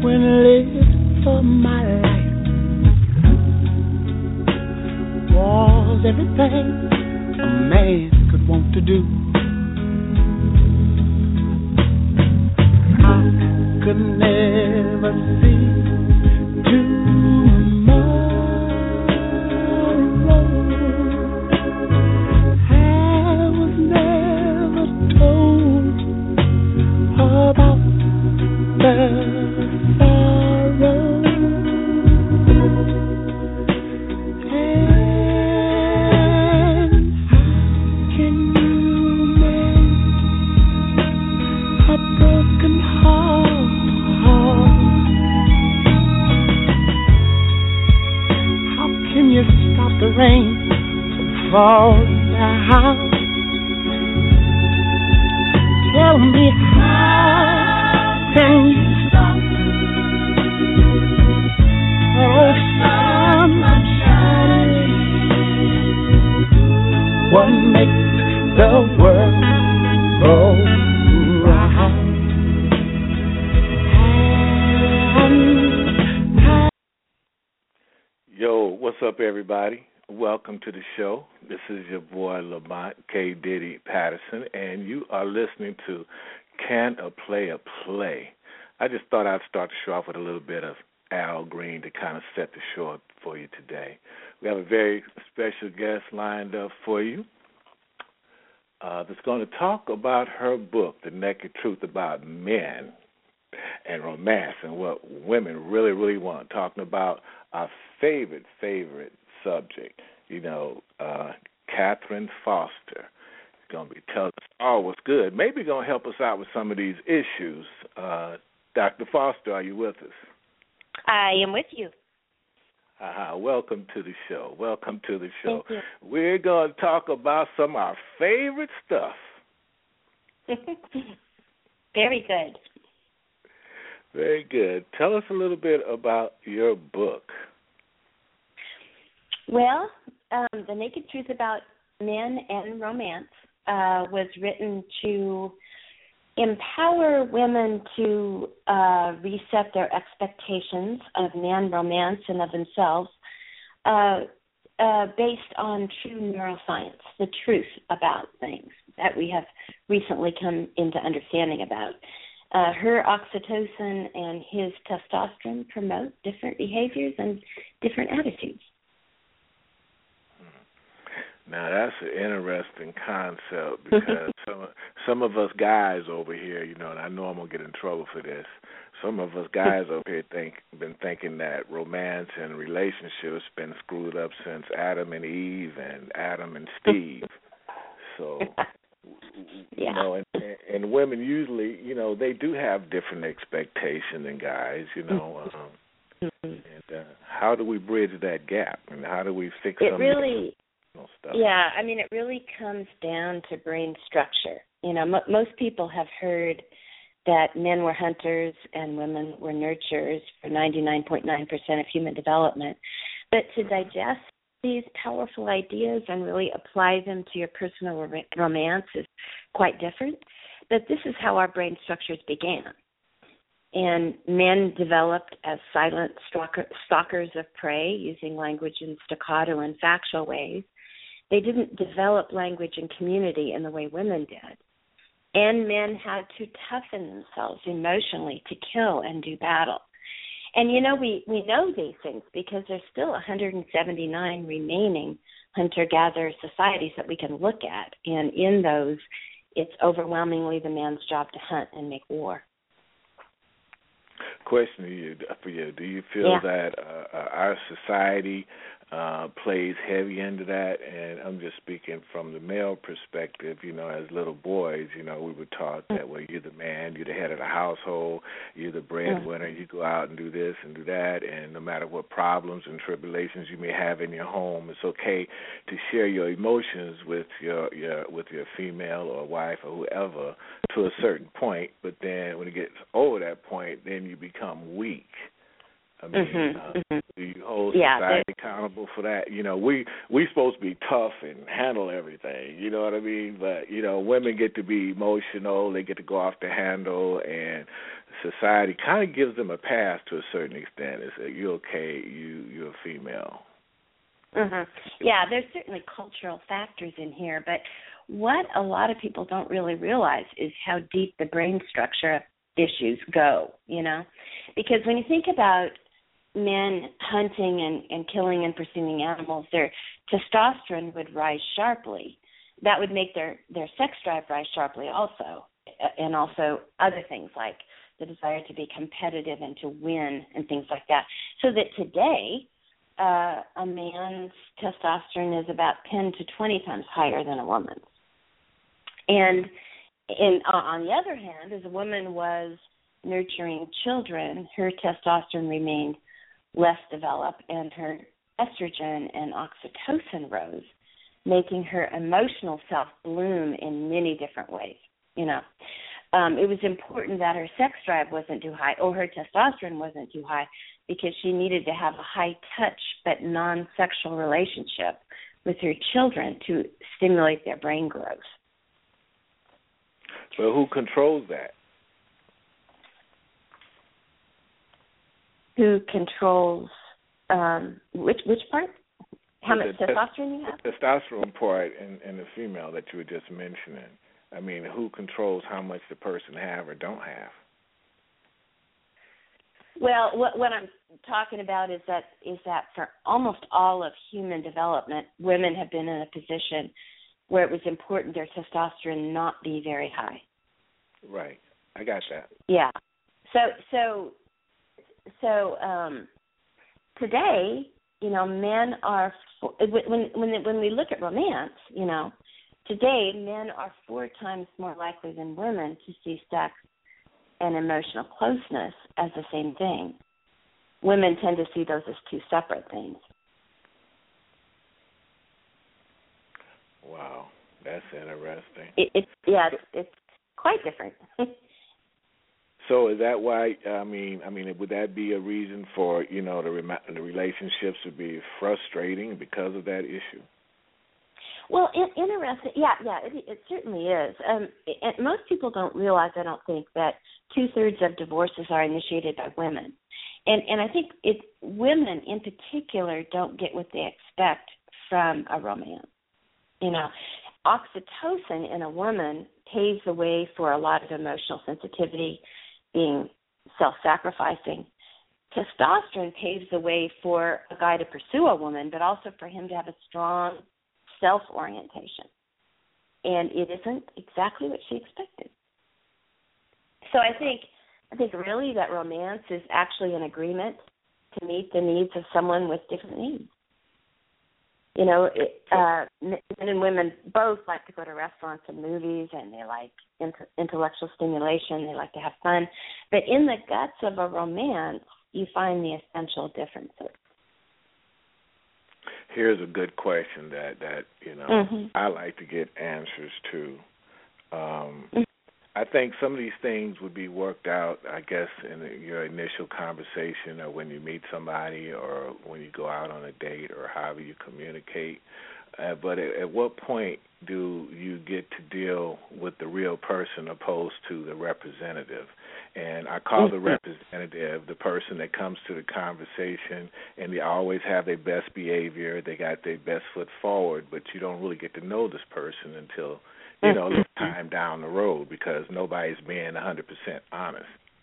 when I lived for my life was everything a man could want to do. I could never see tomorrow. I was never told about the sorrow. And how can you mend a broken heart? How can you stop the rain from falling down? Tell me, how can you stop the sun from shining? What makes the world go round? Yo, what's up, everybody? Welcome to the show. This is your boy Lamont K. Diddy Patterson, and you are listening to Can a Player Play? I just thought I'd start the show off with a little bit of Al Green to kind of set the show up for you today. We have a very special guest lined up for you that's going to talk about her book, The Naked Truth About Men and Romance, and what women really, really want, talking about our favorite subject, Catherine Foster is going to be telling us all what's good, maybe going to help us out with some of these issues. Dr. Foster, are you with us? I am with you. Welcome to the show. Welcome to the show. Thank you. We're going to talk about some of our favorite stuff. Very good. Very good. Tell us a little bit about your book. Well, The Naked Truth About Men and Romance was written to empower women to reset their expectations of man, romance, and of themselves based on true neuroscience, the truth about things that we have recently come into understanding about. Her oxytocin and his testosterone promote different behaviors and different attitudes. Now, that's an interesting concept because some of us guys over here, and I know I'm going to get in trouble for this, some of us guys over here been thinking that romance and relationships been screwed up since Adam and Eve and Adam and Steve. So, yeah. And women usually, they do have different expectations than guys, and how do we bridge that gap, and how do we fix some stuff? Yeah, it really comes down to brain structure. Most people have heard that men were hunters and women were nurturers for 99.9% of human development. But to digest these powerful ideas and really apply them to your personal romance is quite different. But this is how our brain structures began. And men developed as silent stalkers of prey, using language in staccato and factual ways. They didn't develop language and community in the way women did. And men had to toughen themselves emotionally to kill and do battle. And, we know these things because there's still 179 remaining hunter-gatherer societies that we can look at. And in those, it's overwhelmingly the man's job to hunt and make war. Question for you. Do you feel that our society plays heavy into that? And I'm just speaking from the male perspective. As little boys, we were taught that, well, you're the man, you're the head of the household, you're the breadwinner, you go out and do this and do that, and no matter what problems and tribulations you may have in your home, it's okay to share your emotions with your female or wife or whoever to a certain point, but then when it gets over that point, then you become weak. Do you hold society accountable for that? We supposed to be tough and handle everything, you know what I mean? But, women get to be emotional, they get to go off the handle and society kind of gives them a pass to a certain extent. It's you're okay, you're a female. Mhm. Yeah, there's certainly cultural factors in here, but what a lot of people don't really realize is how deep the brain structure issues go, Because when you think about men hunting and killing and pursuing animals, their testosterone would rise sharply. That would make their sex drive rise sharply also, and also other things like the desire to be competitive and to win and things like that. So that today, a man's testosterone is about 10 to 20 times higher than a woman's. And on the other hand, as a woman was nurturing children, her testosterone remained less developed, and her estrogen and oxytocin rose, making her emotional self bloom in many different ways. It was important that her sex drive wasn't too high, or her testosterone wasn't too high, because she needed to have a high-touch but non-sexual relationship with her children to stimulate their brain growth. So who controls that? Who controls which part? How much testosterone you have? The testosterone part in the female that you were just mentioning. I mean, who controls how much the person have or don't have? Well, what I'm talking about is that for almost all of human development, women have been in a position where it was important their testosterone not be very high. Right. I got that. Yeah. So today, men are when we look at romance, today men are 4 times more likely than women to see sex and emotional closeness as the same thing. Women tend to see those as 2 separate things. Wow, that's interesting. It's quite different. So is that why? I mean, would that be a reason for the relationships would be frustrating because of that issue? Well, interesting. Yeah, it certainly is. And most people don't realize, I don't think, that 2/3 of divorces are initiated by women, and I think women in particular don't get what they expect from a romance. Oxytocin in a woman paves the way for a lot of emotional sensitivity, being self-sacrificing. Testosterone paves the way for a guy to pursue a woman, but also for him to have a strong self-orientation. And it isn't exactly what she expected. So I think really that romance is actually an agreement to meet the needs of someone with different needs. Men and women both like to go to restaurants and movies, and they like intellectual stimulation. They like to have fun. But in the guts of a romance, you find the essential differences. Here's a good question that mm-hmm. I like to get answers to. I think some of these things would be worked out, I guess, in your initial conversation or when you meet somebody or when you go out on a date or however you communicate. But at what point do you get to deal with the real person opposed to the representative? And I call the representative the person that comes to the conversation and they always have their best behavior, they got their best foot forward, but you don't really get to know this person until time down the road because nobody's being 100% honest.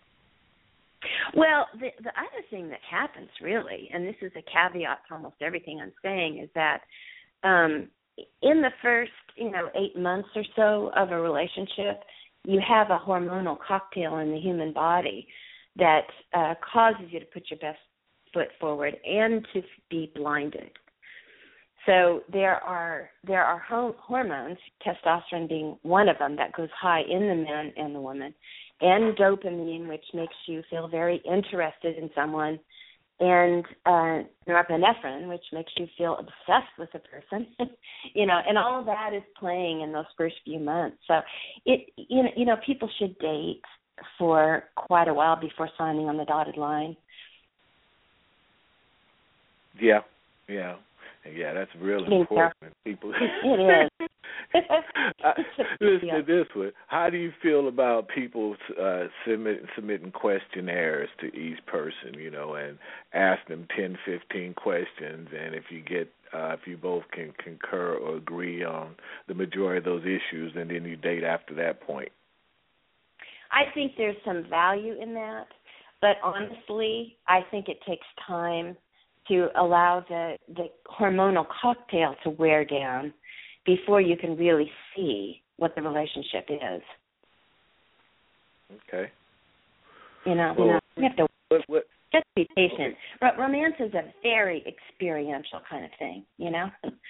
Well, the other thing that happens really, and this is a caveat to almost everything I'm saying, is that in the first, 8 months or so of a relationship, you have a hormonal cocktail in the human body that causes you to put your best foot forward and to be blinded. So there are hormones, testosterone being one of them, that goes high in the man and the woman, and dopamine, which makes you feel very interested in someone, and norepinephrine, which makes you feel obsessed with a person, and all of that is playing in those first few months. So people should date for quite a while before signing on the dotted line. Yeah. Yeah, that's real important. People. It is. Listen to this one. How do you feel about people submitting questionnaires to each person, and ask them 10, 15 questions, and if you both can concur or agree on the majority of those issues, and then you date after that point? I think there's some value in that, but honestly, I think it takes time to allow the hormonal cocktail to wear down before you can really see what the relationship is. Okay. You have to just be patient. Okay. Romance is a very experiential kind of thing, Right.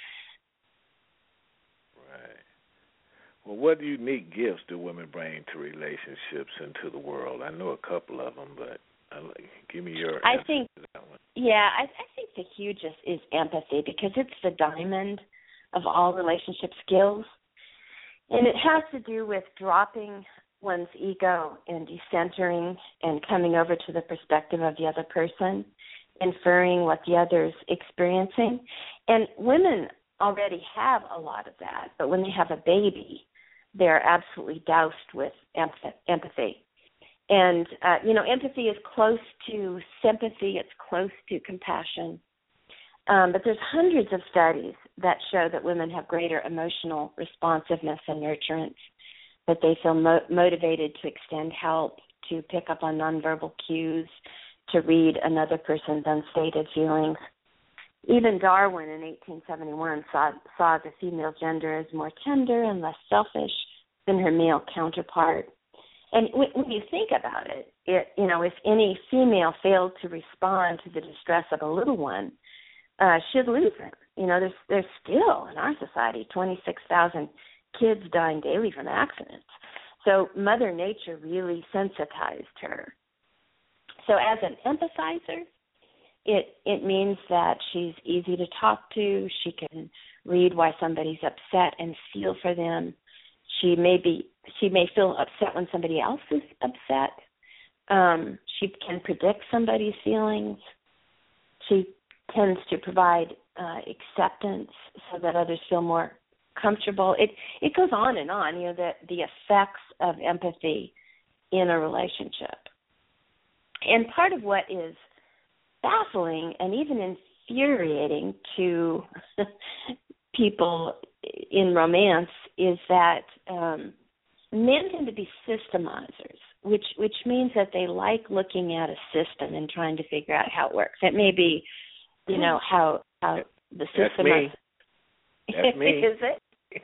Well, what unique gifts do women bring to relationships and to the world? I know a couple of them, but give me your answer to that one. Yeah, I think the hugest is empathy, because it's the diamond of all relationship skills. And it has to do with dropping one's ego and decentering and coming over to the perspective of the other person, inferring what the other's experiencing. And women already have a lot of that, but when they have a baby, they're absolutely doused with empathy. And, empathy is close to sympathy. It's close to compassion. But there's hundreds of studies that show that women have greater emotional responsiveness and nurturance, that they feel motivated to extend help, to pick up on nonverbal cues, to read another person's unstated feelings. Even Darwin in 1871 saw the female gender as more tender and less selfish than her male counterpart. And when you think about it, if any female failed to respond to the distress of a little one, she'd lose them. There's still in our society 26,000 kids dying daily from accidents. So Mother Nature really sensitized her. So as an empathizer, it means that she's easy to talk to. She can read why somebody's upset and feel for them. She may feel upset when somebody else is upset. She can predict somebody's feelings. She tends to provide acceptance so that others feel more comfortable. It goes on and on, the effects of empathy in a relationship. And part of what is baffling and even infuriating to people in romance is that men tend to be systemizers, which means that they like looking at a system and trying to figure out how it works. It may be, how the system. That's me. Is it?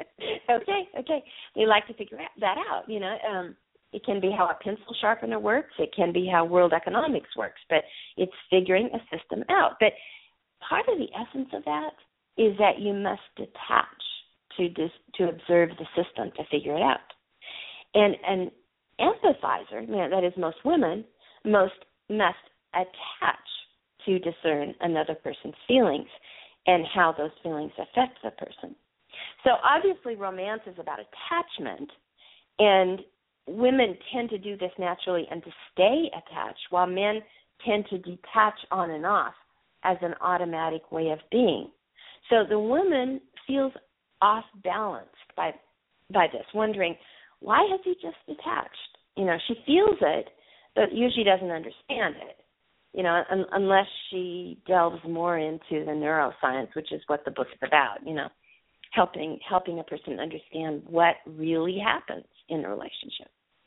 Okay. They like to figure that out. It can be how a pencil sharpener works. It can be how world economics works. But it's figuring a system out. But part of the essence of that is that you must detach to observe the system to figure it out. And an empathizer, that is most women, must attach to discern another person's feelings and how those feelings affect the person. So obviously romance is about attachment, and women tend to do this naturally and to stay attached, while men tend to detach on and off as an automatic way of being. So the woman feels off balanced by this, wondering, why has he just detached? She feels it, but usually doesn't understand it, unless she delves more into the neuroscience, which is what the book's about, helping a person understand what really happens in a relationship.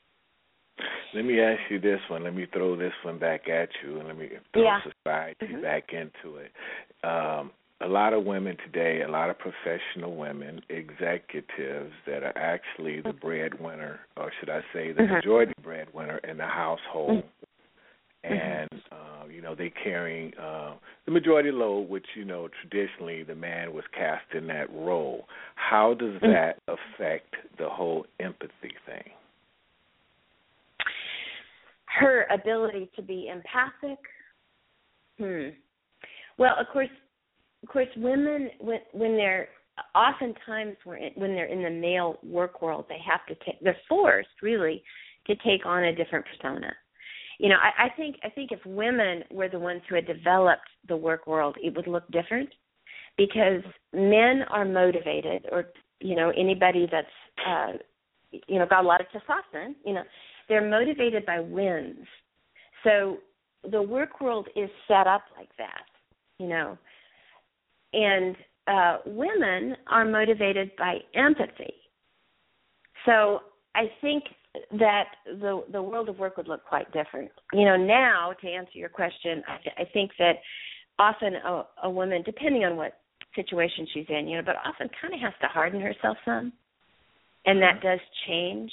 Let me ask you this one. Let me throw this one back at you, and let me throw society back into it. A lot of women today, a lot of professional women, executives that are actually the breadwinner, or should I say the majority breadwinner in the household. And, they're carrying the majority load, which, traditionally the man was cast in that role. How does that affect the whole empathy thing? Her ability to be empathic? Well, of course, women, when they're oftentimes when they're in the male work world, they're forced really to take on a different persona. I think if women were the ones who had developed the work world, it would look different, because men are motivated, or anybody that's got a lot of testosterone, they're motivated by wins. So the work world is set up like that, and women are motivated by empathy. So I think that the world of work would look quite different. Now, to answer your question, I think that often a woman, depending on what situation she's in, but often kind of has to harden herself some, and that does change,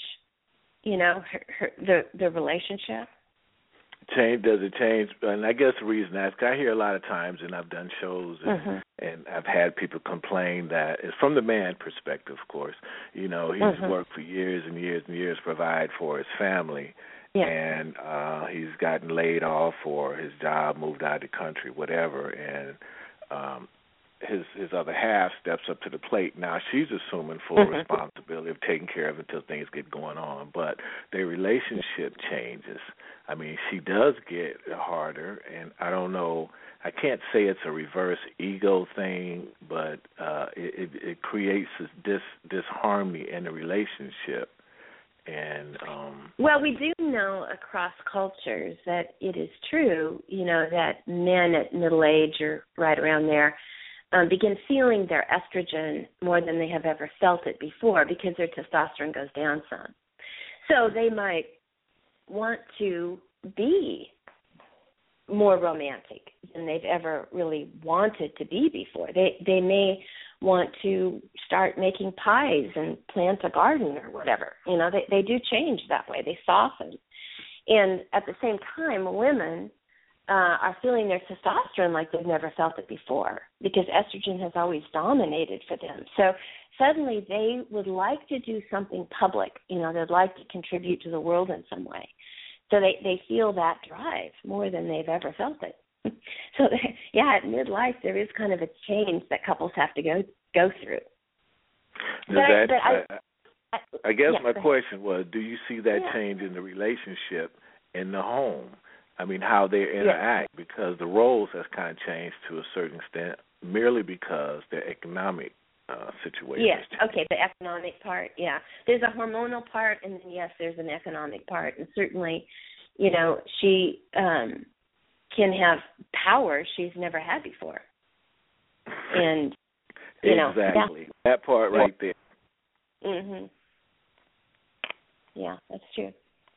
the relationship. Does it change? And I guess the reason I ask, I hear a lot of times, and I've done shows, and I've had people complain that it's from the man perspective, of course. He's worked for years and years and years to provide for his family, and he's gotten laid off or his job moved out of the country, whatever, and his other half steps up to the plate. Now she's assuming full responsibility of taking care of it until things get going on, but their relationship changes. I mean, she does get harder, and I don't know, I can't say it's a reverse ego thing, but it creates this disharmony in the relationship. And well, we do know across cultures that it is true, that men at middle age or right around there begin feeling their estrogen more than they have ever felt it before, because their testosterone goes down some. So they might want to be more romantic than they've ever really wanted to be before. They may want to start making pies and plant a garden or whatever. They do change that way. They soften. And at the same time, women are feeling their testosterone like they've never felt it before, because estrogen has always dominated for them. So suddenly they would like to do something public. They'd like to contribute to the world in some way. So they feel that drive more than they've ever felt it. So, at midlife, there is kind of a change that couples have to go through. I guess my question was, do you see that change in the relationship in the home? I mean, how they interact, because the roles has kind of changed to a certain extent, merely because their economic situation. Yes, okay, the economic part, There's a hormonal part, and then, yes, there's an economic part. And certainly, she can have power she's never had before. And, exactly. That part right there. Mhm. Yeah, that's true.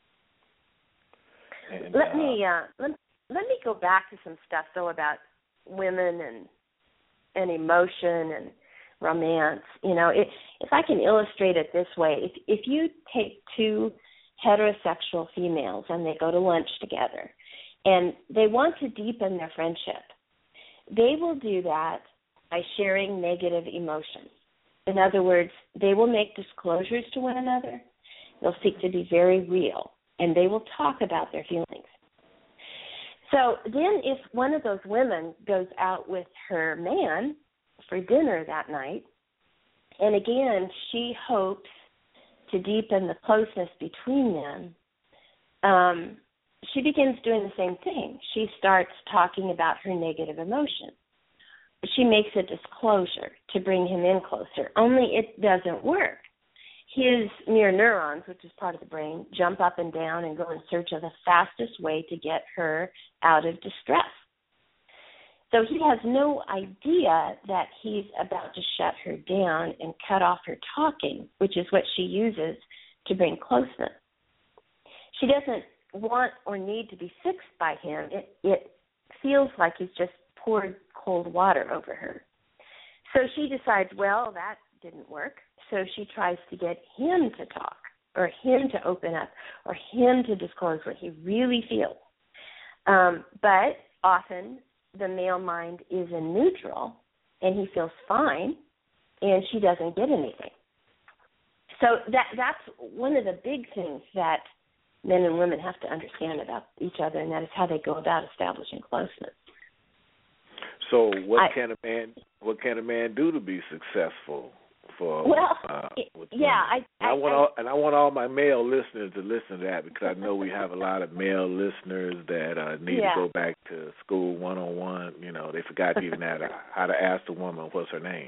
And, let me go back to some stuff though about women and emotion and romance. If I can illustrate it this way, if you take two heterosexual females and they go to lunch together and they want to deepen their friendship, they will do that by sharing negative emotions. In other words, they will make disclosures to one another. They'll seek to be very real, and they will talk about their feelings. So then if one of those women goes out with her man for dinner that night, and again, she hopes to deepen the closeness between them, she begins doing the same thing. She starts talking about her negative emotions. She makes a disclosure to bring him in closer, only it doesn't work. His mirror neurons, which is part of the brain, jump up and down and go in search of the fastest way to get her out of distress. So he has no idea that he's about to shut her down and cut off her talking, which is what she uses to bring closeness. She doesn't want or need to be fixed by him. It feels like he's just poured cold water over her. So she decides, well, that didn't work. So she tries to get him to talk, or him to open up, or him to disclose what he really feels. But often the male mind is in neutral, and he feels fine, and she doesn't get anything. So that's one of the big things that men and women have to understand about each other, and that is how they go about establishing closeness. So what can a man do to be successful for with yeah, women. I want all my male listeners to listen to that, because I know we have a lot of male listeners that need to go back to school 101. You know, they forgot even how to ask the woman what's her name.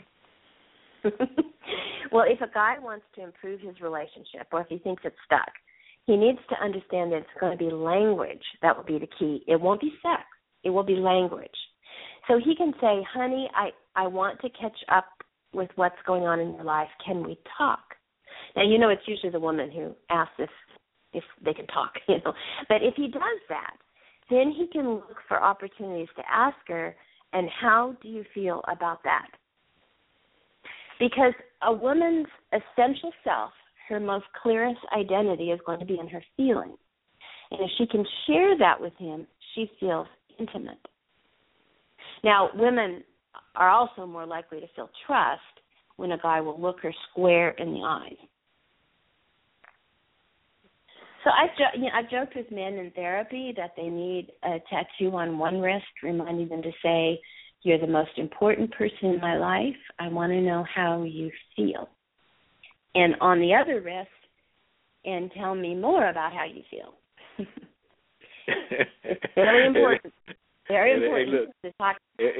Well, if a guy wants to improve his relationship, or if he thinks it's stuck, he needs to understand that it's going to be language that will be the key. It won't be sex. It will be language. So he can say, honey, I want to catch up with what's going on in your life. Can we talk? Now, you know, it's usually the woman who asks if they can talk, you know. But if he does that, then he can look for opportunities to ask her, and how do you feel about that? Because a woman's essential self, her most clearest identity, is going to be in her feelings. And if she can share that with him, she feels intimate. Now, women are also more likely to feel trust when a guy will look her square in the eyes. So I've joked with men in therapy that they need a tattoo on one wrist reminding them to say, you're the most important person in my life. I want to know how you feel. And on the other wrist, and tell me more about how you feel. It's very important. Very important to talk.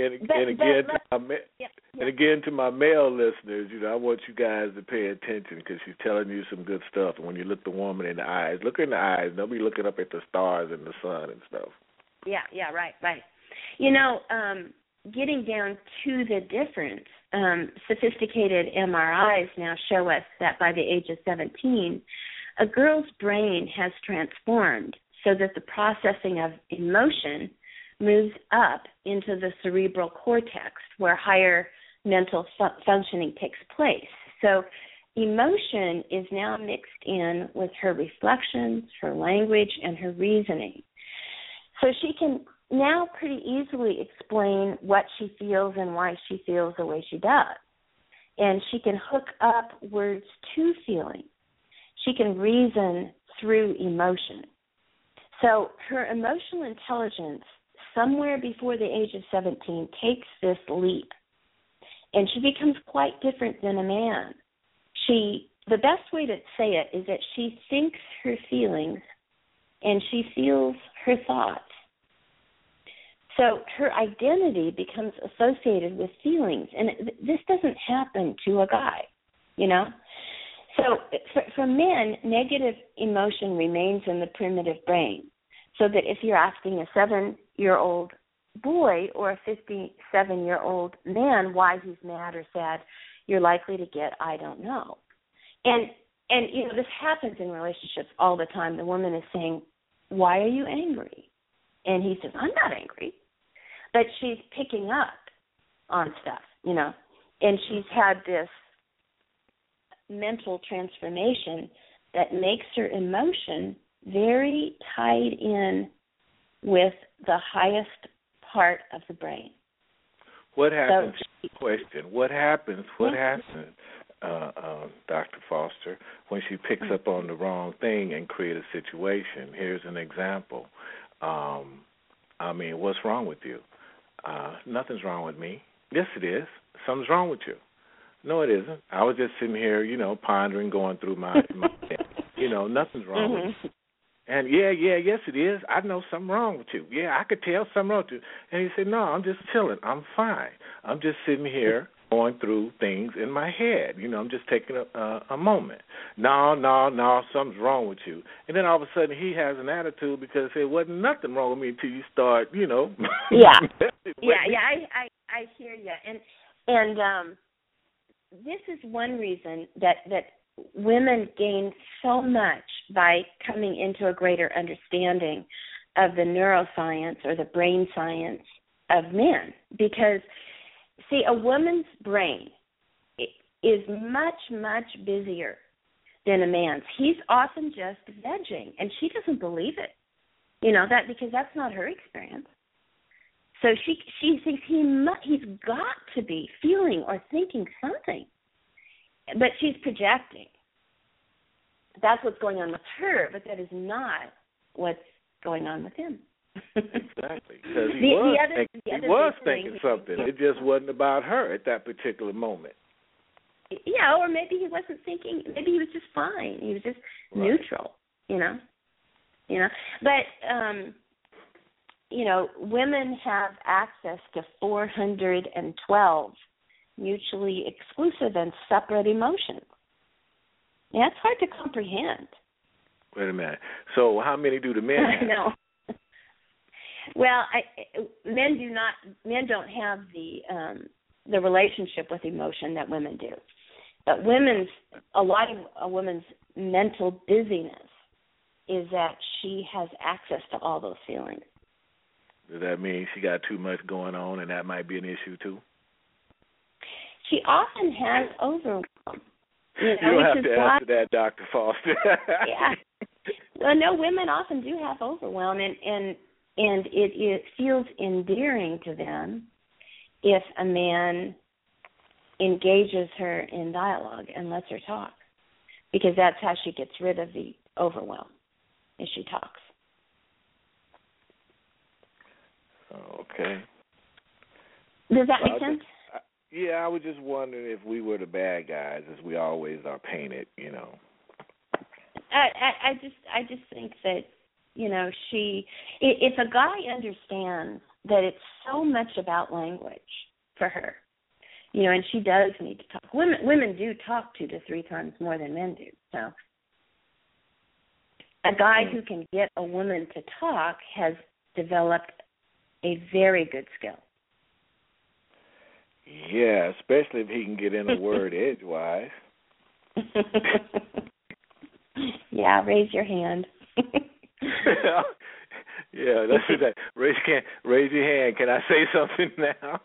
And again, to my male listeners, you know, I want you guys to pay attention, because she's telling you some good stuff. And when you look the woman in the eyes, look her in the eyes. Don't be looking up at the stars and the sun and stuff. Yeah, right. You know, getting down to the difference, sophisticated MRIs now show us that by the age of 17, a girl's brain has transformed so that the processing of emotion moves up into the cerebral cortex, where higher mental functioning takes place. So emotion is now mixed in with her reflections, her language, and her reasoning. So she can now pretty easily explain what she feels and why she feels the way she does. And she can hook up words to feeling. She can reason through emotion. So her emotional intelligence, somewhere before the age of 17, takes this leap. And she becomes quite different than a man. The best way to say it is that she thinks her feelings and she feels her thoughts. So her identity becomes associated with feelings. And this doesn't happen to a guy, you know. So for men, negative emotion remains in the primitive brain. So that if you're asking a 7-year-old boy or a 57-year-old man why he's mad or sad, you're likely to get, I don't know. And you know, this happens in relationships all the time. The woman is saying, why are you angry? And he says, I'm not angry. But she's picking up on stuff, you know. And she's had this mental transformation that makes her emotion very tied in with the highest part of the brain. What happens? What happens, Dr. Foster, when she picks up on the wrong thing and create a situation? Here's an example. I mean, what's wrong with you? Nothing's wrong with me. Yes, it is. Something's wrong with you. No, it isn't. I was just sitting here, you know, pondering, going through my head. You know, nothing's wrong with you. And yes, it is. I know something wrong with you. Yeah, I could tell something wrong with you. And he said, no, I'm just chilling. I'm fine. I'm just sitting here going through things in my head. You know, I'm just taking a moment. No, something's wrong with you. And then all of a sudden he has an attitude because there wasn't nothing wrong with me until you start, you know. Yeah. I hear you. And this is one reason that women gain so much by coming into a greater understanding of the neuroscience or the brain science of men. Because, see, a woman's brain is much, much busier than a man's. He's often just vegging, and she doesn't believe it, you know, that because that's not her experience. So she thinks he's got to be feeling or thinking something. But she's projecting. That's what's going on with her, but that is not what's going on with him. Exactly. Because he was thinking something. It just wasn't about her at that particular moment. Yeah, or maybe he wasn't thinking. Maybe he was just fine. He was just neutral. But women have access to 412 mutually exclusive and separate emotions. Yeah, it's hard to comprehend. Wait a minute. So how many do the men have? I know. Well, men do not. Men don't have the relationship with emotion that women do. But a lot of a woman's mental busyness is that she has access to all those feelings. Does that mean she got too much going on, and that might be an issue too? She often has overwhelm. You don't have to answer that, Dr. Foster. Yeah. Well, no, women often do have overwhelm, and it feels endearing to them if a man engages her in dialogue and lets her talk, because that's how she gets rid of the overwhelm, is she talks. Okay. Does that make sense? Yeah, I was just wondering if we were the bad guys, as we always are painted, I just think that, if a guy understands that it's so much about language for her, and she does need to talk. Women do talk 2 to 3 times more than men do. So a guy who can get a woman to talk has developed a very good skill. Yeah, especially if he can get in a word edgewise. Yeah, raise your hand. Yeah, that's that. Raise your hand. Can I say something now?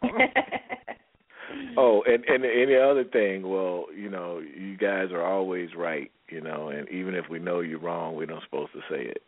Oh, and any other thing, well, you guys are always right, and even if we know you're wrong, we're not supposed to say it.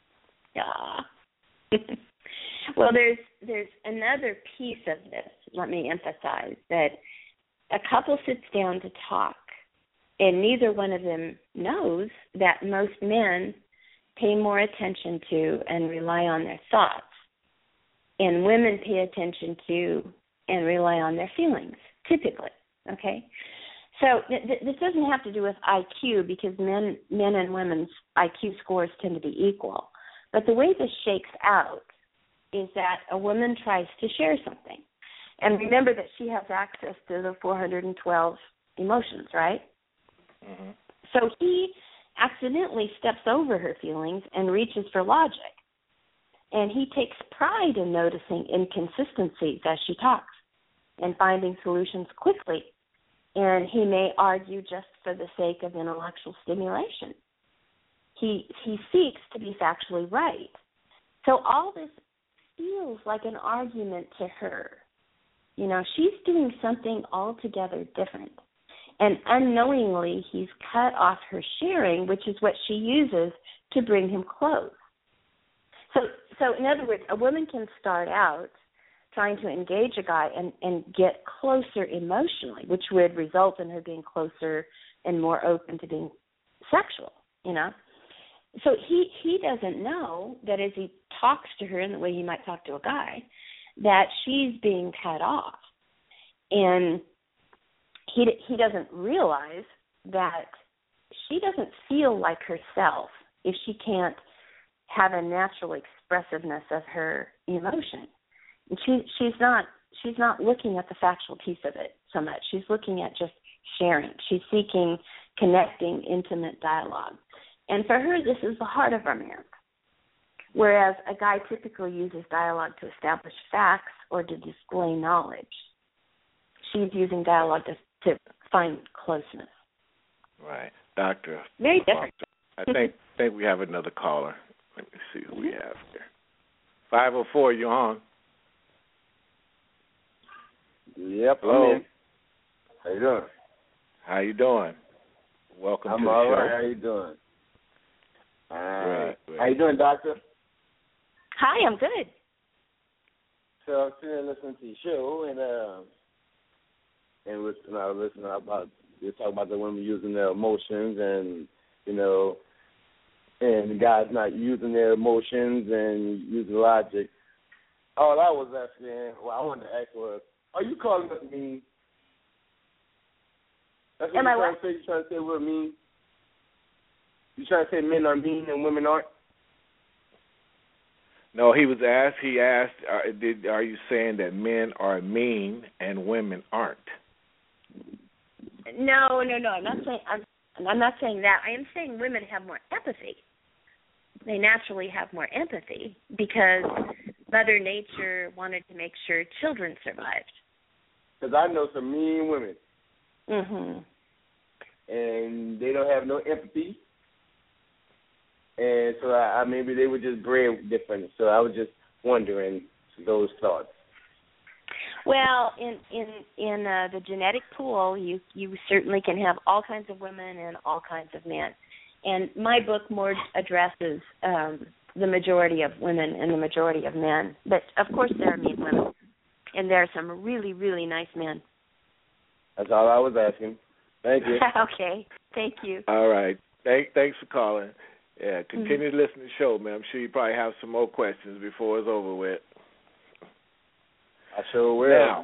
Yeah. Well, there's another piece of this. Let me emphasize that a couple sits down to talk, and neither one of them knows that most men pay more attention to and rely on their thoughts, and women pay attention to and rely on their feelings, typically, okay? So this doesn't have to do with IQ, because men and women's IQ scores tend to be equal. But the way this shakes out is that a woman tries to share something. And remember that she has access to the 412 emotions, right? Mm-hmm. So he accidentally steps over her feelings and reaches for logic. And he takes pride in noticing inconsistencies as she talks and finding solutions quickly. And he may argue just for the sake of intellectual stimulation. He seeks to be factually right. So all this feels like an argument to her. She's doing something altogether different. And unknowingly, he's cut off her sharing, which is what she uses to bring him close. So in other words, a woman can start out trying to engage a guy and get closer emotionally, which would result in her being closer and more open to being sexual, So he doesn't know that as he talks to her in the way he might talk to a guy, that she's being cut off. And he doesn't realize that she doesn't feel like herself if she can't have a natural expressiveness of her emotion. And she's not looking at the factual piece of it so much. She's looking at just sharing. She's seeking connecting, intimate dialogue. And for her, this is the heart of romance. Whereas a guy typically uses dialogue to establish facts or to display knowledge. She's using dialogue to find closeness. Right. Doctor. Very different. I think we have another caller. Let me see who we have here. 504, you're on. Yep. Hello. How you doing? How you doing? Welcome to the show. I'm all right. How you doing? Great. How you doing, Doctor? Hi, I'm good. So I'm sitting there listening to your show, and I was listening about you talk about the women using their emotions, and and the guys not using their emotions and using logic. All I was asking, I wanted to ask was, are you calling me That's what you're trying to say? You're trying to say we're mean? You're trying to say men are mean and women aren't? No, he asked, are you saying that men are mean and women aren't? No. I'm not saying that. I am saying women have more empathy. They naturally have more empathy because Mother Nature wanted to make sure children survived. Because I know some mean women. Mhm. And they don't have no empathy. And so maybe they were just bred different. So I was just wondering those thoughts. Well, in the genetic pool, you certainly can have all kinds of women and all kinds of men. And my book more addresses the majority of women and the majority of men. But, of course, there are mean women. And there are some really, really nice men. That's all I was asking. Thank you. Okay. Thank you. All right. Thanks for calling. Yeah, continue to listen to the show, man. I'm sure you probably have some more questions before it's over with. I sure will.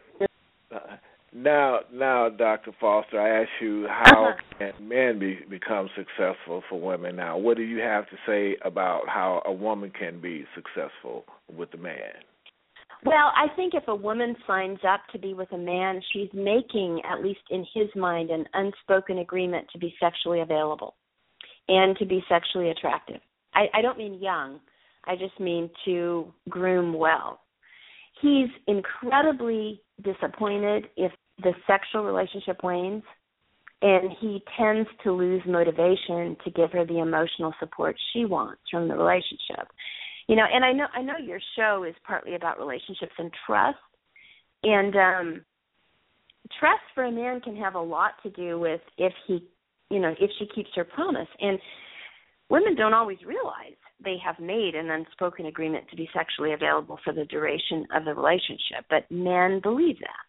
Now, Dr. Foster, I asked you how can men become successful for women. Now, what do you have to say about how a woman can be successful with a man? Well, I think if a woman signs up to be with a man, she's making, at least in his mind, an unspoken agreement to be sexually available and to be sexually attractive. I don't mean young. I just mean to groom well. He's incredibly disappointed if the sexual relationship wanes, and he tends to lose motivation to give her the emotional support she wants from the relationship. You know, and I know your show is partly about relationships and trust, and trust for a man can have a lot to do with if she keeps her promise. And women don't always realize they have made an unspoken agreement to be sexually available for the duration of the relationship, but men believe that.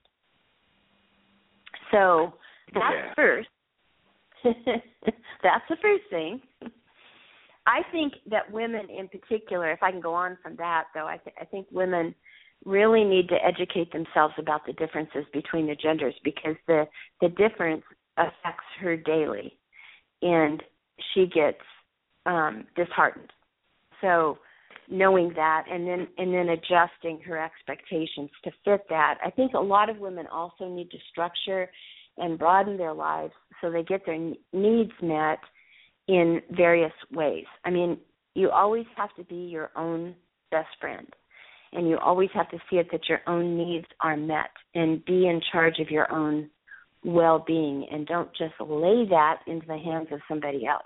So that's first. That's the first thing. I think that women in particular, if I can go on from that, though, I think women really need to educate themselves about the differences between the genders because the difference affects her daily, and she gets disheartened. So knowing that and then adjusting her expectations to fit that. I think a lot of women also need to structure and broaden their lives so they get their needs met in various ways. I mean, you always have to be your own best friend, and you always have to see it that your own needs are met and be in charge of your own well-being, and don't just lay that into the hands of somebody else.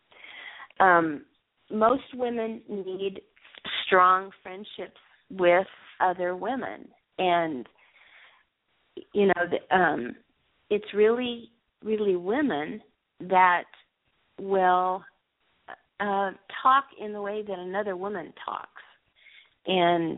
Most women need strong friendships with other women, and it's really, really women that will talk in the way that another woman talks, and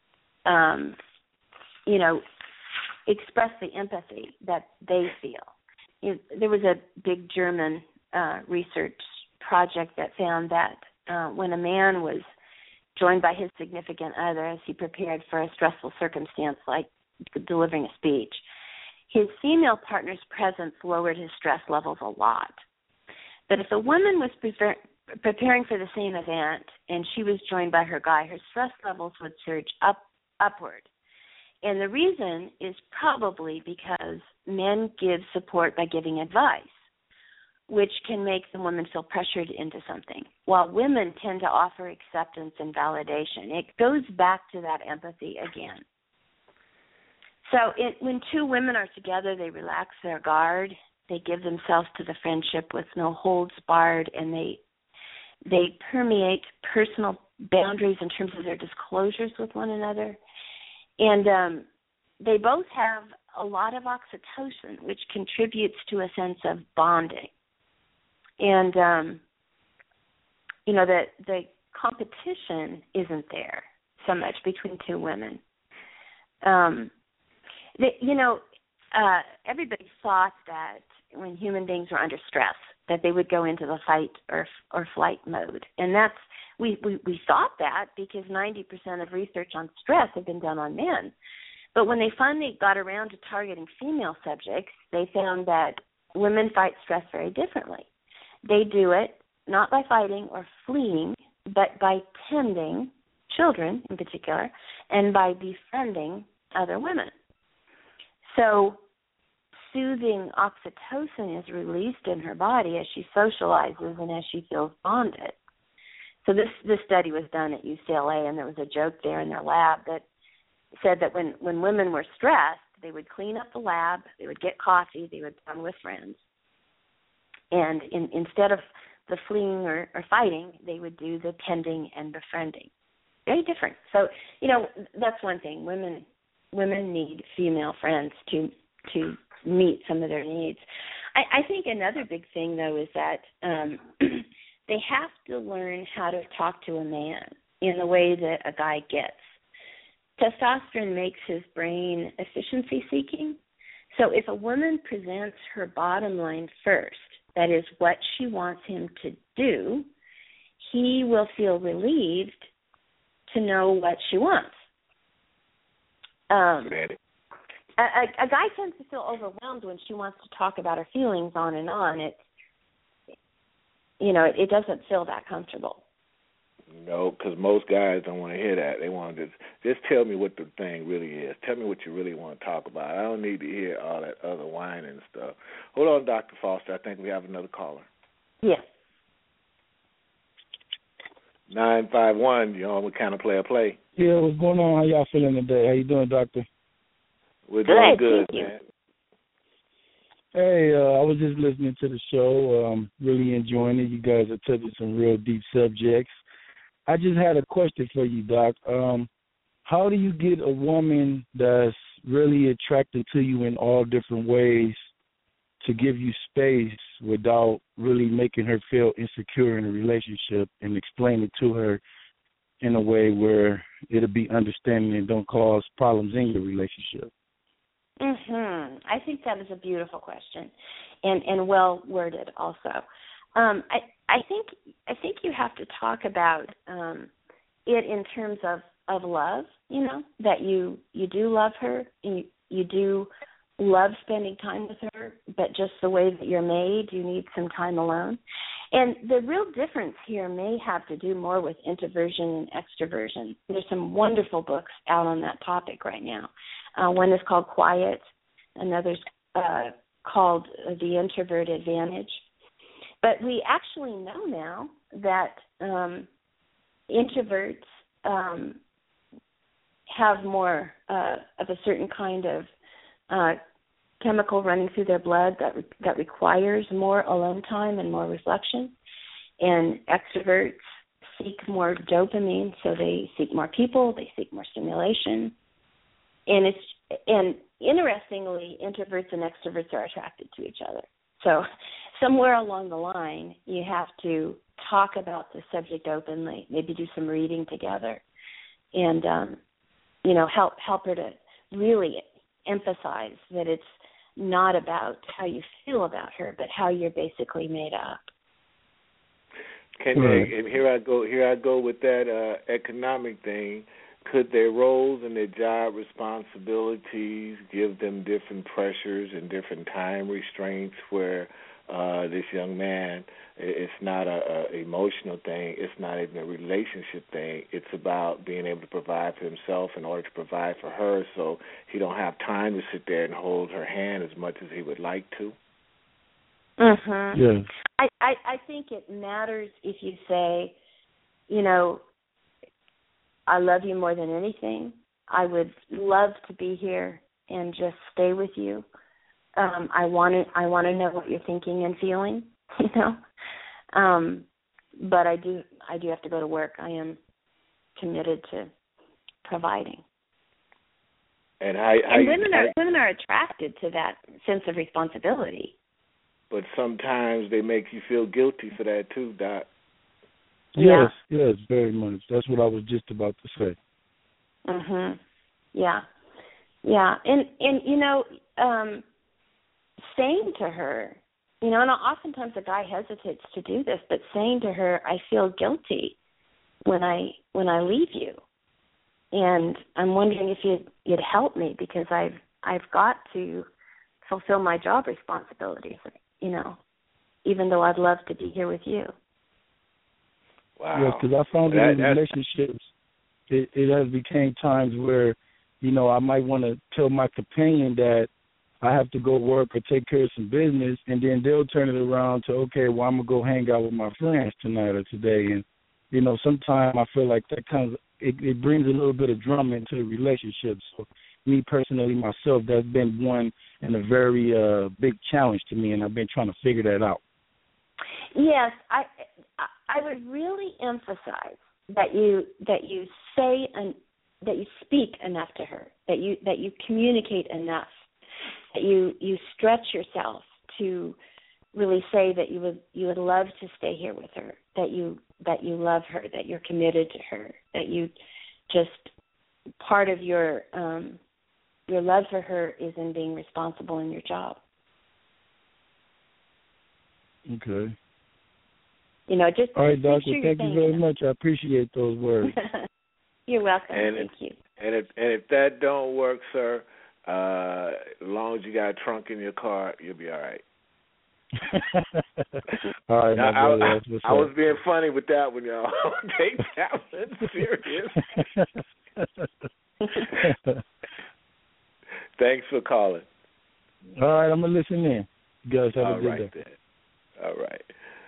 express the empathy that they feel. There was a big German research project that found that when a man was joined by his significant other as he prepared for a stressful circumstance like delivering a speech, his female partner's presence lowered his stress levels a lot. But if a woman was preparing for the same event and she was joined by her guy, her stress levels would surge upward. And the reason is probably because men give support by giving advice, which can make the woman feel pressured into something, while women tend to offer acceptance and validation. It goes back to that empathy again. So when two women are together, they relax their guard, they give themselves to the friendship with no holds barred, and they permeate personal boundaries in terms of their disclosures with one another. And they both have a lot of oxytocin, which contributes to a sense of bonding. And, the competition isn't there so much between two women. Everybody thought that when human beings were under stress, that they would go into the fight or flight mode. And we thought that because 90% of research on stress had been done on men. But when they finally got around to targeting female subjects, they found that women fight stress very differently. They do it not by fighting or fleeing, but by tending children in particular, and by befriending other women. So soothing oxytocin is released in her body as she socializes and as she feels bonded. So this study was done at UCLA, and there was a joke there in their lab that said that when women were stressed, they would clean up the lab, they would get coffee, they would bond with friends. And instead of the fleeing or fighting, they would do the tending and befriending. Very different. So, that's one thing. Women need female friends to meet some of their needs. I think another big thing, though, is that they have to learn how to talk to a man in the way that a guy gets. Testosterone makes his brain efficiency-seeking. So if a woman presents her bottom line first, that is what she wants him to do, he will feel relieved to know what she wants. A guy tends to feel overwhelmed when she wants to talk about her feelings on and on. It doesn't feel that comfortable. No, because most guys don't want to hear that. They want to just tell me what the thing really is. Tell me what you really want to talk about. I don't need to hear all that other whining and stuff. Hold on, Dr. Foster. I think we have another caller. Yes. 951, you're on with Kind of Play. Yeah, what's going on? How y'all feeling today? How you doing, Doctor? We're doing good, thank man. Hey, I was just listening to the show, really enjoying it. You guys are touching some real deep subjects. I just had a question for you, Doc. How do you get a woman that's really attracted to you in all different ways to give you space without really making her feel insecure in a relationship, and explain it to her in a way where it'll be understanding and don't cause problems in your relationship? I think that is a beautiful question, and well worded also. I think you have to talk about it in terms of love. That you do love her, you do love spending time with her, but just the way that you're made, you need some time alone. And the real difference here may have to do more with introversion and extroversion. There's some wonderful books out on that topic right now. One is called Quiet, another's called The Introvert Advantage. But we actually know now that introverts have more of a certain kind of chemical running through their blood that requires more alone time and more reflection. And extroverts seek more dopamine, so they seek more people, they seek more stimulation. And interestingly, introverts and extroverts are attracted to each other. So somewhere along the line, you have to talk about the subject openly, maybe do some reading together, and help her to really emphasize that it's not about how you feel about her, but how you're basically made up. And here I go with that economic thing. Could their roles and their job responsibilities give them different pressures and different time restraints where this young man, it's not a emotional thing, it's not even a relationship thing, it's about being able to provide for himself in order to provide for her, so he don't have time to sit there and hold her hand as much as he would like to? Yeah. I think it matters if you say, I love you more than anything. I would love to be here and just stay with you. I want to know what you're thinking and feeling, But I do have to go to work. I am committed to providing. And women are attracted to that sense of responsibility. But sometimes they make you feel guilty for that too, Doc. Yes, very much. That's what I was just about to say. Yeah. And saying to her, and oftentimes a guy hesitates to do this, but saying to her, I feel guilty when I leave you, and I'm wondering if you'd help me because I've got to fulfill my job responsibilities. even though I'd love to be here with you. Wow. Yes, because I found that in relationships, it has became times where, I might want to tell my companion that I have to go work or take care of some business, and then they'll turn it around to, okay, well, I'm going to go hang out with my friends tonight or today. And, sometimes I feel like that it brings a little bit of drama into the relationship. So me personally, myself, that's been one and a very big challenge to me, and I've been trying to figure that out. Yes, I would really emphasize that you say and that you speak enough to her, that you communicate enough, that you stretch yourself to really say that you would love to stay here with her, that you love her, that you're committed to her, that you just part of your love for her is in being responsible in your job. Okay. Just all right, Doctor. sure thank you very much. I appreciate those words. You're welcome. Thank you. And if that don't work, sir, as long as you got a trunk in your car, you'll be all right. All right, my brother. I was being funny with that one, y'all. Take that one serious. Thanks for calling. All right, I'm going to listen in. You guys have a good day. All right.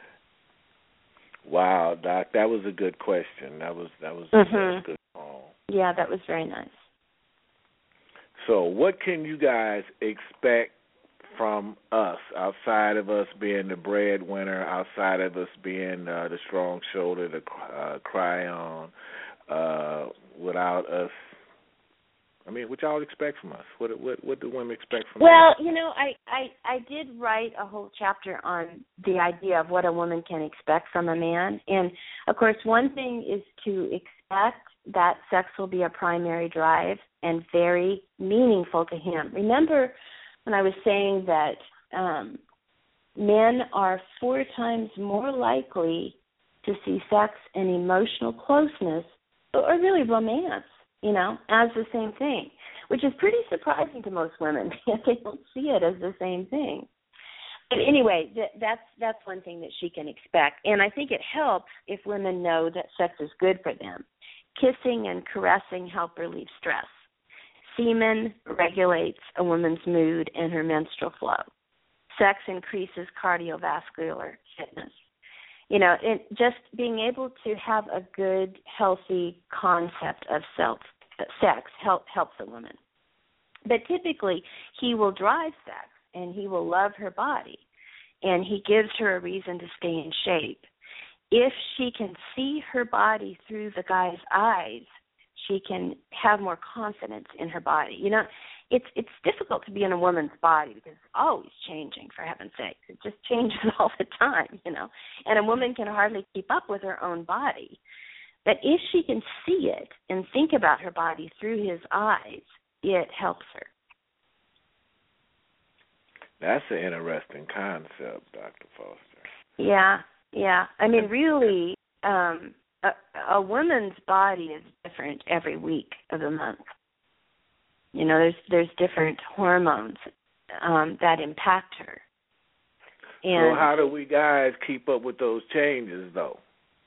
Wow, Doc, that was a good question. That was a good call. Yeah, that was very nice. So what can you guys expect from us, outside of us being the breadwinner, outside of us being the strong shoulder to cry on, without us? I mean, what y'all expect from us? What do women expect from us? Well, I did write a whole chapter on the idea of what a woman can expect from a man. And, of course, one thing is to expect that sex will be a primary drive and very meaningful to him. Remember when I was saying that men are 4 times more likely to see sex and emotional closeness, or really romance, as the same thing, which is pretty surprising to most women because they don't see it as the same thing. But anyway, that's one thing that she can expect. And I think it helps if women know that sex is good for them. Kissing and caressing help relieve stress. Semen regulates a woman's mood and her menstrual flow. Sex increases cardiovascular fitness. And just being able to have a good, healthy concept of sex helps a woman. But typically, he will drive sex, and he will love her body, and he gives her a reason to stay in shape. If she can see her body through the guy's eyes, she can have more confidence in her body. It's difficult to be in a woman's body because it's always changing, for heaven's sake. It just changes all the time, And a woman can hardly keep up with her own body. But if she can see it and think about her body through his eyes, it helps her. That's an interesting concept, Dr. Foster. Yeah. I mean, really, a woman's body is different every week of the month. There's different hormones that impact her. And so how do we guys keep up with those changes, though?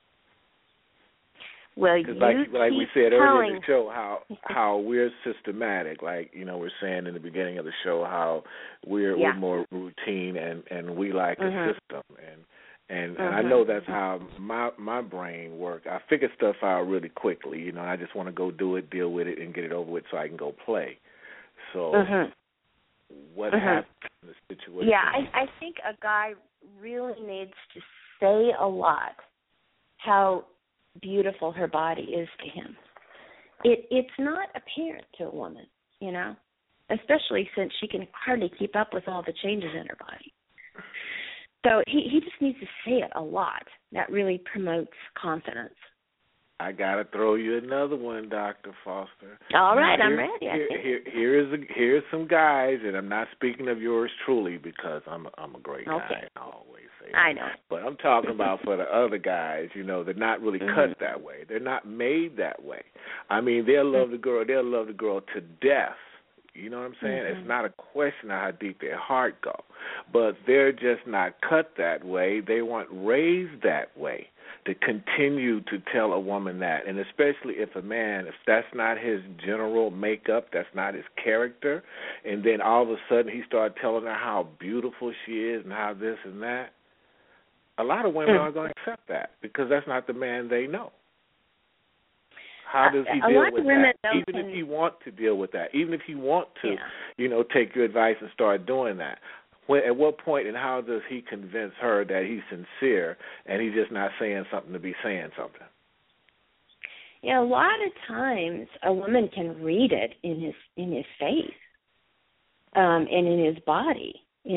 Well, like we said earlier in the show, how we're systematic. Like we're saying in the beginning of the show, how we're more routine and we like a system. And I know that's how my brain works. I figure stuff out really quickly. I just want to go do it, deal with it, and get it over with so I can go play. So what happens in the situation? Yeah, I think a guy really needs to say a lot how beautiful her body is to him. It's not apparent to a woman, especially since she can hardly keep up with all the changes in her body. So he just needs to say it a lot. That really promotes confidence. I got to throw you another one, Dr. Foster. All right, I'm ready. Here's some guys, and I'm not speaking of yours truly because I'm a great guy. I always say that. I know. But I'm talking about for the other guys, they're not really cut that way. They're not made that way. I mean, they'll love the girl to death, You know what I'm saying? It's not a question of how deep their heart go, but they're just not cut that way. They weren't raised that way to continue to tell a woman that. And especially if a man, if that's not his general makeup, that's not his character, and then all of a sudden he started telling her how beautiful she is and how this and that, a lot of women aren't going to accept that because that's not the man they know. How does he deal with that? Even if he want to deal with that, even if he want to, take your advice and start doing that, at what point and how does he convince her that he's sincere and he's just not saying something to be saying something? Yeah, a lot of times a woman can read it in his face, and in his body.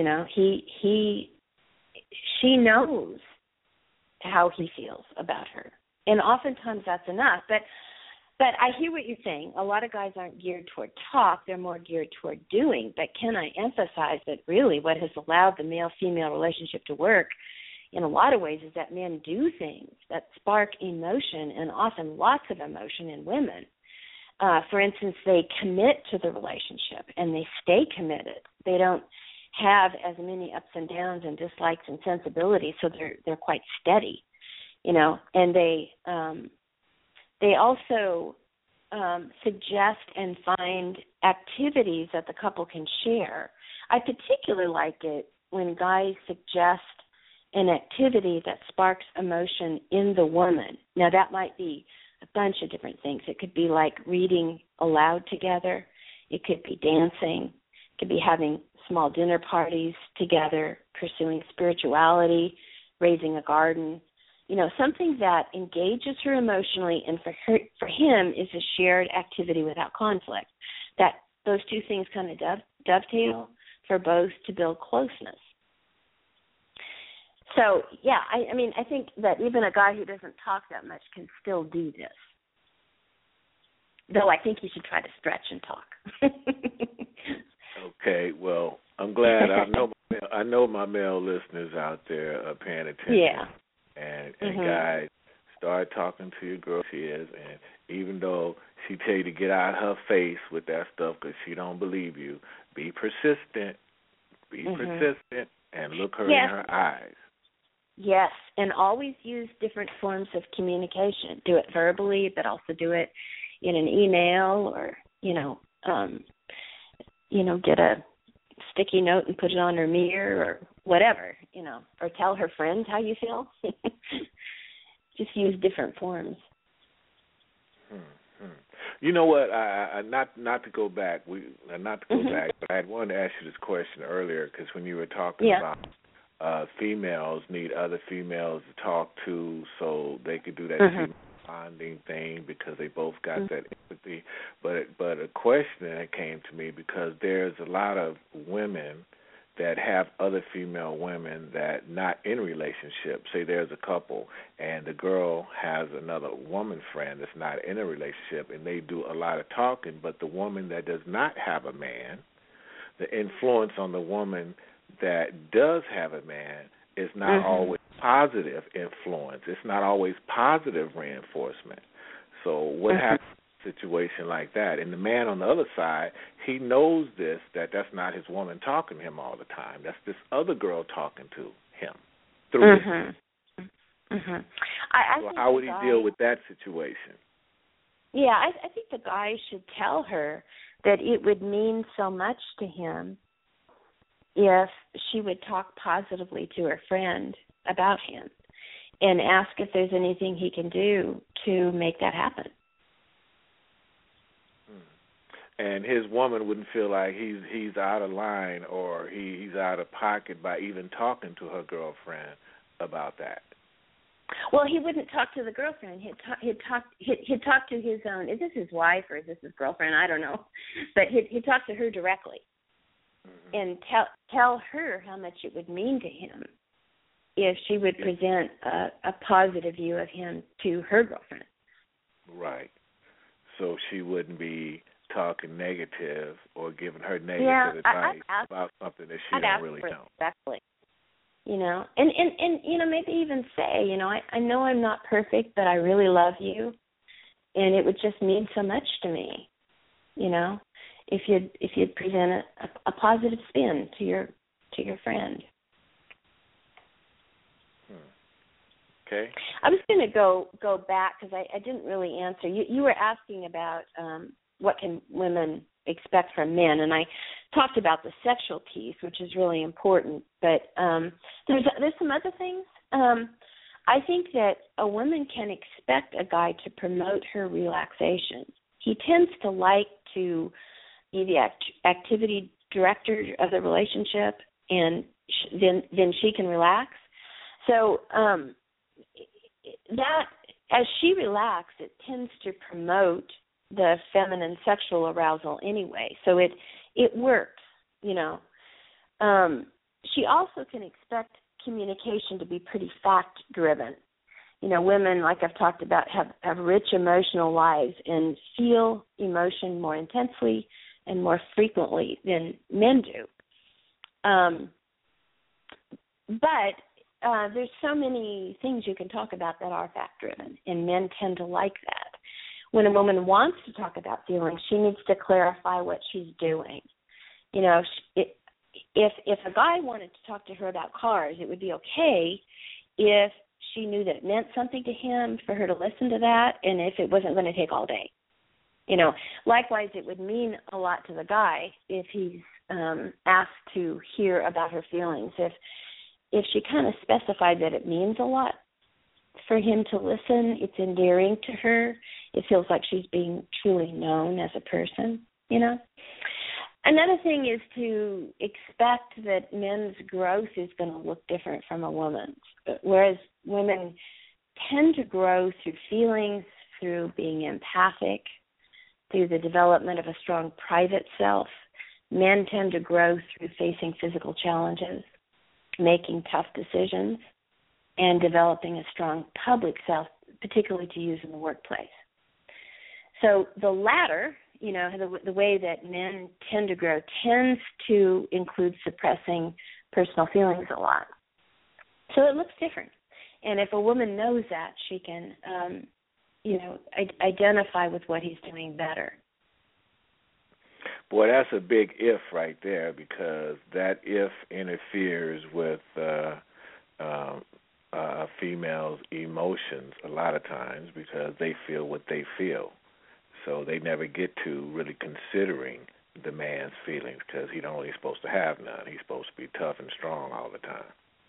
She knows how he feels about her, and oftentimes that's enough. But I hear what you're saying. A lot of guys aren't geared toward talk; they're more geared toward doing. But can I emphasize that really what has allowed the male-female relationship to work in a lot of ways is that men do things that spark emotion, and often lots of emotion in women. For instance, they commit to the relationship and they stay committed. They don't have as many ups and downs and dislikes and sensibilities, so they're quite steady, and they also suggest and find activities that the couple can share. I particularly like it when guys suggest an activity that sparks emotion in the woman. Now, that might be a bunch of different things. It could be like reading aloud together. It could be dancing. It could be having small dinner parties together, pursuing spirituality, raising a garden. Something that engages her emotionally, and for him is a shared activity without conflict. That those two things kind of dovetail for both to build closeness. So, yeah, I think that even a guy who doesn't talk that much can still do this. Though I think you should try to stretch and talk. Okay, well, I'm glad. I know my male listeners out there are paying attention. Yeah. And guys, start talking to your girl. She is, and even though she tell you to get out of her face with that stuff because she don't believe you, be persistent. Be persistent and look her in her eyes. Yes, and always use different forms of communication. Do it verbally, but also do it in an email, or get a sticky note and put it on her mirror, or whatever, or tell her friends how you feel. Just use different forms. You know what? I not to go back. Back, but I had wanted to ask you this question earlier because when you were talking about females need other females to talk to so they could do that female bonding thing because they both got that empathy. But a question that came to me because there's a lot of women that have other female women that not in a relationship. Say there's a couple and the girl has another woman friend that's not in a relationship and they do a lot of talking, but the woman that does not have a man, the influence on the woman that does have a man is not always positive influence. It's not always positive reinforcement. So what happens in a situation like that? And the man on the other side, he knows that's not his woman talking to him all the time. That's this other girl talking to him through him. So how would he deal with that situation? Yeah, I think the guy should tell her that it would mean so much to him if she would talk positively to her friend about him and ask if there's anything he can do to make that happen. And his woman wouldn't feel like he's out of line or he's out of pocket by even talking to her girlfriend about that. Well, he wouldn't talk to the girlfriend. He'd talk to his own. Is this his wife or is this his girlfriend? I don't know, but he'd talk to her directly and tell her how much it would mean to him if she would present a positive view of him to her girlfriend. Right. So she wouldn't be talking negative or giving her negative advice about something that she don't really know. Exactly. And maybe even say, I know I'm not perfect, but I really love you, and it would just mean so much to me, if you'd present a positive spin to your friend. Okay. I was going to go back because I didn't really answer. You were asking about what can women expect from men, and I talked about the sexual piece, which is really important. But there's some other things. I think that a woman can expect a guy to promote her relaxation. He tends to like to be the activity director of the relationship, and then she can relax. So that, as she relaxes, it tends to promote the feminine sexual arousal anyway. So it works, you know. She also can expect communication to be pretty fact-driven. You know, women, like I've talked about, have rich emotional lives and feel emotion more intensely and more frequently than men do. But there's so many things you can talk about that are fact-driven, and men tend to like that. When a woman wants to talk about feelings, she needs to clarify what she's doing. You know, if a guy wanted to talk to her about cars, it would be okay if she knew that it meant something to him for her to listen to that, and if it wasn't going to take all day. You know, likewise, it would mean a lot to the guy if he's asked to hear about her feelings. If she kind of specified that it means a lot for him to listen, it's endearing to her. It feels like she's being truly known as a person, you know. Another thing is to expect that men's growth is going to look different from a woman's, whereas women tend to grow through feelings, through being empathic, through the development of a strong private self. Men tend to grow through facing physical challenges, making tough decisions, and developing a strong public self, particularly to use in the workplace. So the latter, you know, the way that men tend to grow tends to include suppressing personal feelings a lot. So it looks different. And if a woman knows that, she can, identify with what he's doing better. Boy, that's a big if right there, because that if interferes with a female's emotions a lot of times, because they feel what they feel. So they never get to really considering the man's feelings, because he don't really supposed to have none. He's supposed to be tough and strong all the time.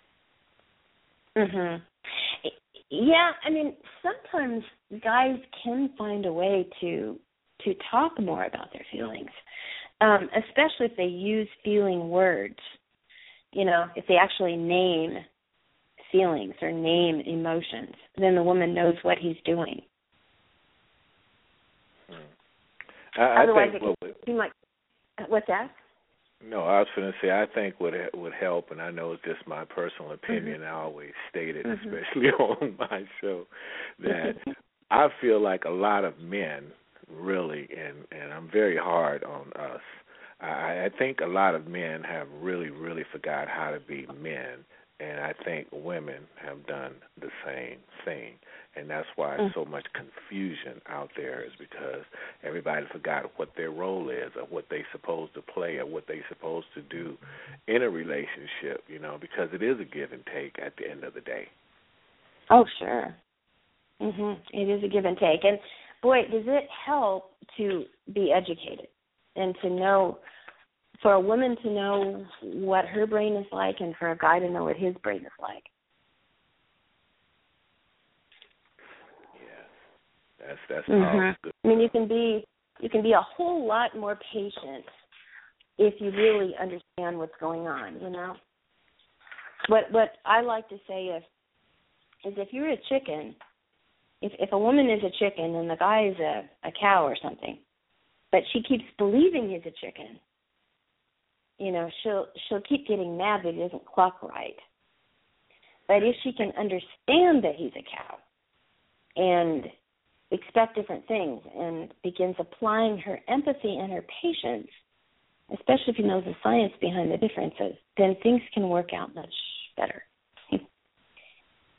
Mhm. Yeah, I mean, sometimes guys can find a way to talk more about their feelings, especially if they use feeling words. You know, if they actually name feelings or name emotions, then the woman knows what he's doing. Otherwise, it can seem like, what's that? No, I was going to say, I think what would help, and I know it's just my personal opinion, I always state it, especially on my show, that I feel like a lot of men really, and I'm very hard on us, I think a lot of men have really, really forgot how to be men, and I think women have done the same thing. And that's why so much confusion out there, is because everybody forgot what their role is, or what they're supposed to play, or what they're supposed to do in a relationship, you know, because it is a give and take at the end of the day. Oh, sure. It is a give and take. And, boy, does it help to be educated and to know, for a woman to know what her brain is like and for a guy to know what his brain is like. That's powerful. I mean, you can be a whole lot more patient if you really understand what's going on, you know. What I like to say is if you're a chicken, if a woman is a chicken and the guy is a cow or something, but she keeps believing he's a chicken, you know, she'll keep getting mad that he doesn't cluck right. But if she can understand that he's a cow and expect different things and begins applying her empathy and her patience, especially if she knows the science behind the differences, then things can work out much better.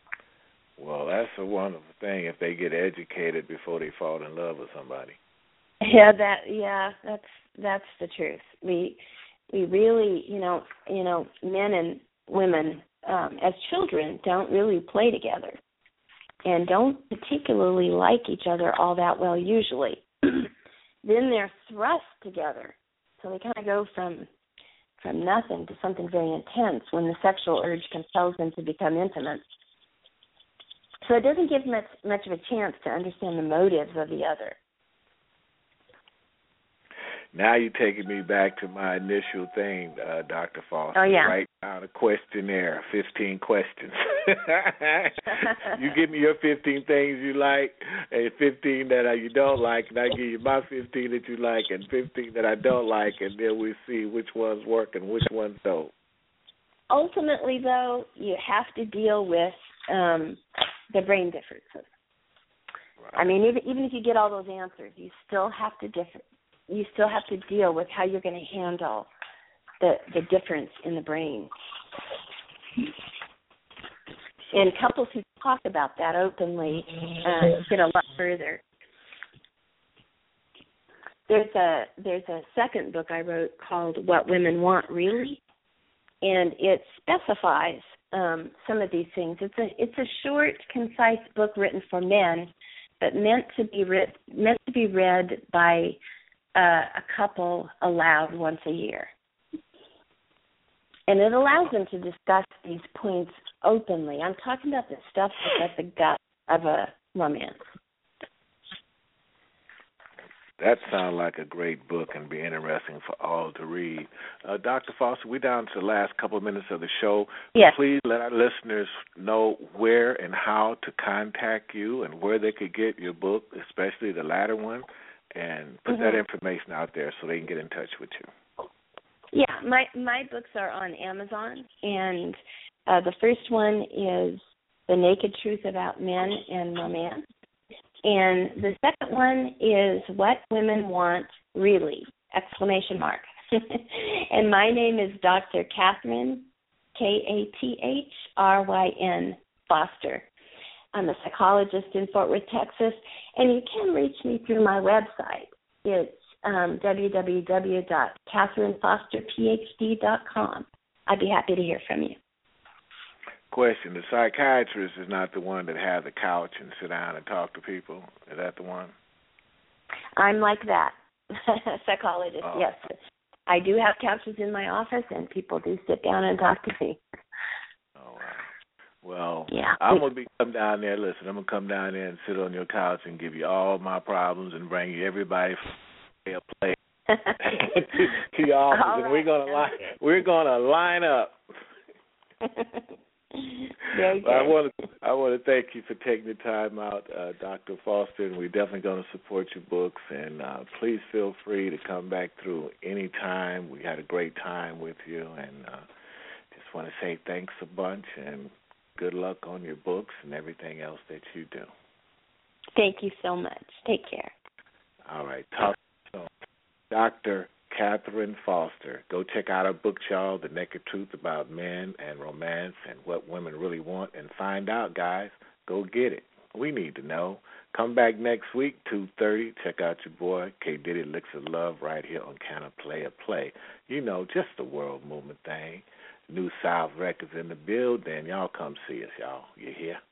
Well, that's a wonderful thing if they get educated before they fall in love with somebody. That's the truth. We really, men and women as children don't really play together and don't particularly like each other all that well usually. Then they're thrust together. So they kind of go from nothing to something very intense when the sexual urge compels them to become intimate. So it doesn't give much of a chance to understand the motives of the other. Now you're taking me back to my initial thing, Dr. Foster. Oh, yeah. Write down a questionnaire, 15 questions. You give me your 15 things you like and 15 that you don't like, and I give you my 15 that you like and 15 that I don't like, and then we see which ones work and which ones don't. Ultimately, though, you have to deal with the brain differences. Right. I mean, even if you get all those answers, you still have to deal with how you're going to handle the difference in the brain. And couples who talk about that openly get a lot further. There's a second book I wrote called What Women Want Really, and it specifies some of these things. It's a short, concise book written for men, but meant to be read by a couple aloud once a year. And it allows them to discuss these points openly. I'm talking about the stuff that's at the gut of a romance. That sounds like a great book and be interesting for all to read. Dr. Foster, we're down to the last couple of minutes of the show. Yes. Please let our listeners know where and how to contact you and where they could get your book, especially the latter one, and put that information out there so they can get in touch with you. Yeah, my books are on Amazon, and the first one is The Naked Truth About Men and Romance. And the second one is What Women Want Really, ! And my name is Dr. Kathryn, Kathryn Foster. I'm a psychologist in Fort Worth, Texas, and you can reach me through my website. It's www.kathrynfosterphd.com. I'd be happy to hear from you. Question, the psychiatrist is not the one that has a couch and sit down and talk to people. Is that the one? I'm like that. Psychologist, yes. I do have couches in my office, and people do sit down and talk to me. All right. Well, yeah. I'm going to come down there. Listen, I'm going to come down there and sit on your couch and give you all my problems and bring you everybody a play to your office, all and right. we're going to line up. Very good. I want to thank you for taking the time out, Dr. Foster, and we're definitely going to support your books. And please feel free to come back through any time. We had a great time with you, and just want to say thanks a bunch and good luck on your books and everything else that you do. Thank you so much. Take care. All right. Talk to Dr. Kathryn Foster. Go check out her book, y'all, The Naked Truth About Men and Romance and What Women Really Want, and find out, guys. Go get it. We need to know. Come back next week, 2:30. Check out your boy, K. Diddy Licks of Love, right here on Can I Play a Play. You know, just the world movement thing. New South Records in the building. Y'all come see us, y'all. You hear?